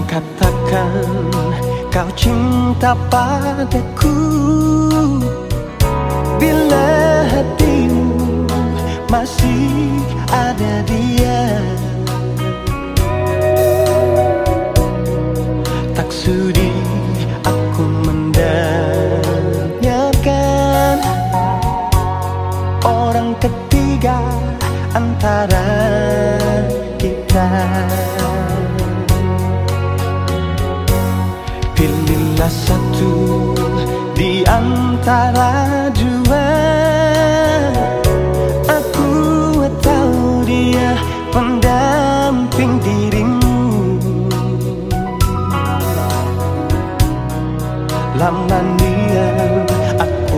katakan kau cinta padaku bila hatimu masih ada dia. Tak sudi aku mendengarkan orang ketiga antara kita. Pilihlah satu di antara dua, aku atau dia pendamping dirimu. Lama niat aku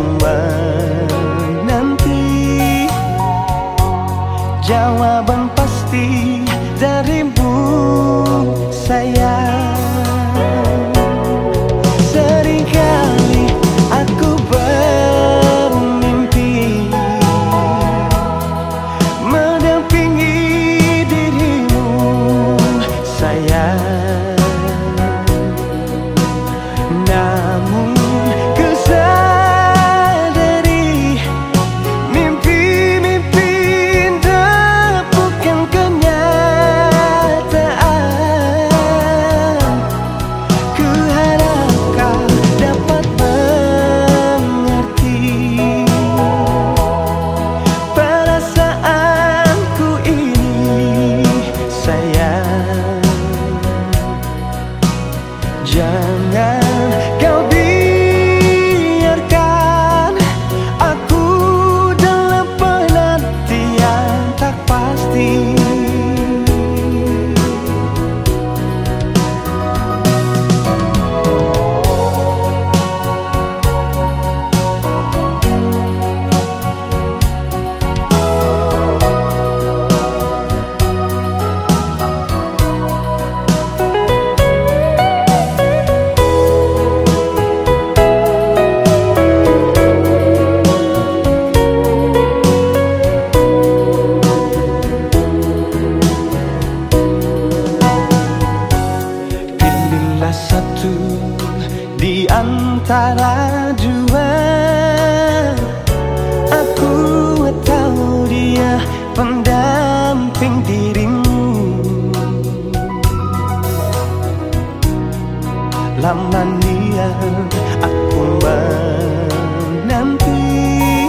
menanti jawaban pasti darimu sayang. Seringkali aku bermimpi mendampingi dirimu sayang. Namun ku sadari mimpi-mimpi indah bukan kenyataan. Ku harap kau dapat mengerti perasaanku ini sayang. Jangan kau biarkan aku dalam penantian tak pasti. Satu di antara dua, aku atau dia pendamping dirimu. Lama niat aku menanti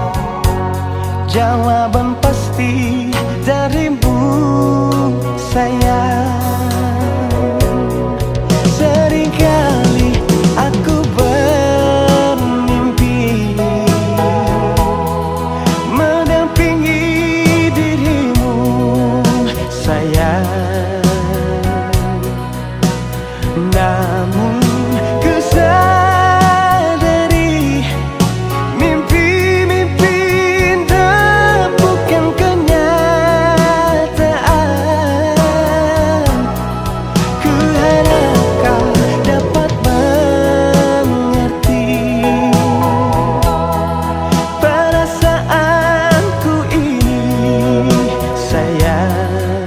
jawaban pasti darimu sayang. Seringkali aku bermimpi mendampingi dirimu sayang. Namun ku sadari mimpi-mimpi indah bukan kenyataan. Ku harap kau dapat mengerti perasaanku ini sayang.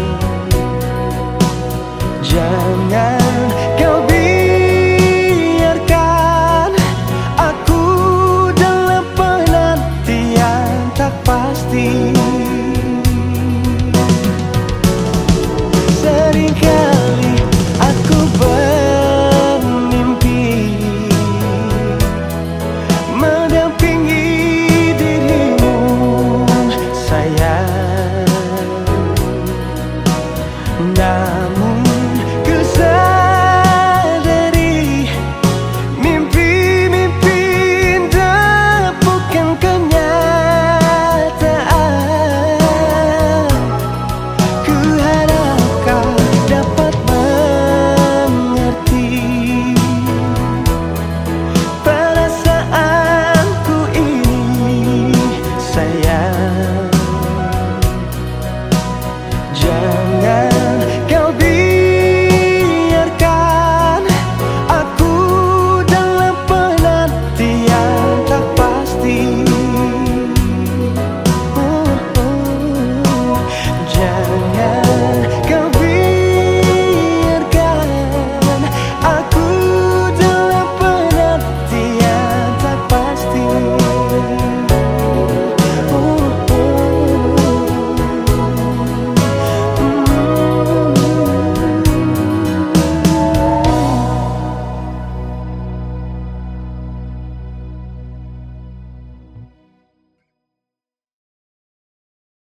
Jangan kau biarkan aku dalam penantian tak pasti.